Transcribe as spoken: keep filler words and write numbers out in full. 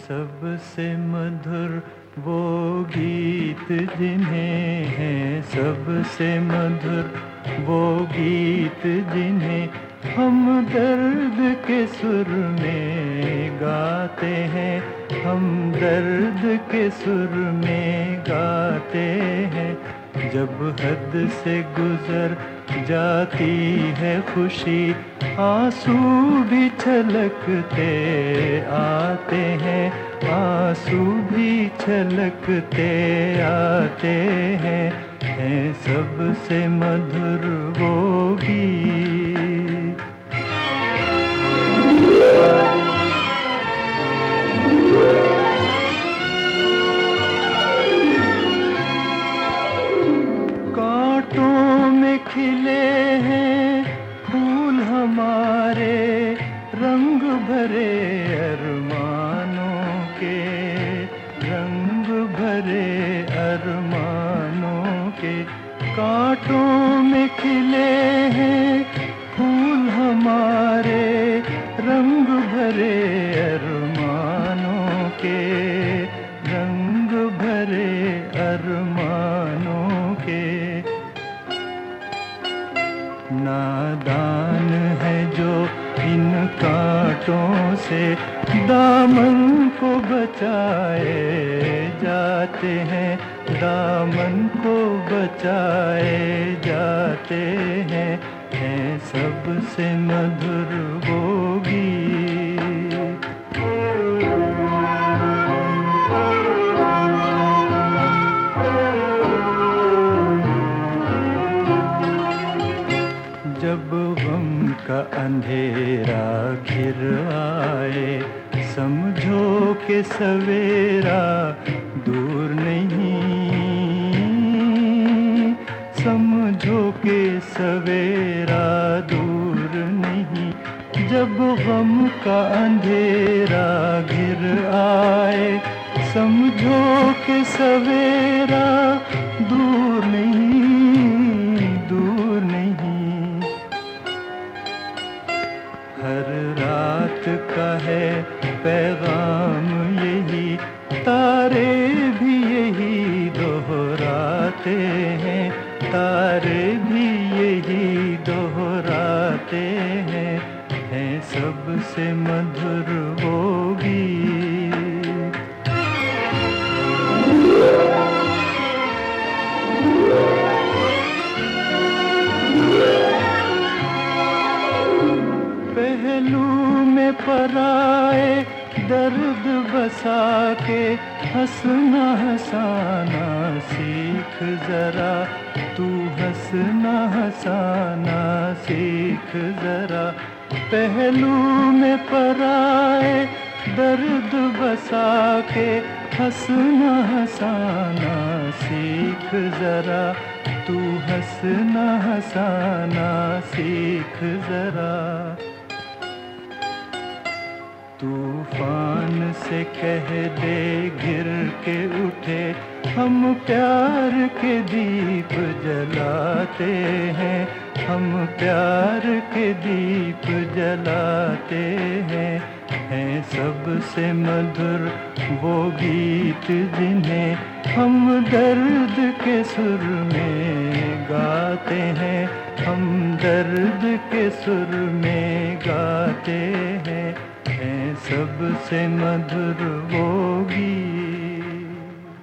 सबसे मधुर वो गीत जिन्हें हैं, सबसे मधुर वो गीत जिन्हें हम दर्द के सुर में गाते हैं, हम दर्द के सुर में गाते हैं। जब हद से गुजर जाती है खुशी, आंसू भी छलकते आते हैं, आंसू भी छलकते आते हैं, हैं सबसे मधुर वो गीत। कांटों में खिले हैं फूल हमारे, रंग भरे अरमानों के, रंग भरे अरमानों के। कांटों में खिले हैं फूल हमारे, रंग भरे अरमानों के, रंग भरे अरमानों के। नादान है जो इन कांटों से दामन को बचाए जाते हैं, दामन को बचाए जाते हैं, हैं सबसे मधुर वो गीत। जब गम का अंधेरा घिर आए, समझो कि सवेरा दूर नहीं, समझो कि सवेरा दूर नहीं। जब गम का अंधेरा घिर आए, समझो कि सवेरा दूर नहीं, दूर नहीं। हर रात का है पैगाम यही, तारे भी यही दोहराते हैं, तारे भी यही दोहराते हैं, हैं सबसे मधुर वो गीत। पहलू में पराए दर्द बसा के, हंसना हंसाना सीख जरा, तू हंसना हंसाना सीख जरा। पहलू में पराए दर्द बसा के, हंसना हंसाना सीख जरा, तू हंसना हंसाना सीख जरा। तूफान से कह दे गिर के उठे, हम प्यार के दीप जलाते हैं, हम प्यार के दीप जलाते हैं, हैं सबसे मधुर वो गीत जिन्हें हम दर्द के सुर में गाते हैं, हम दर्द के सुर में गाते हैं, हैं सबसे मधुर वो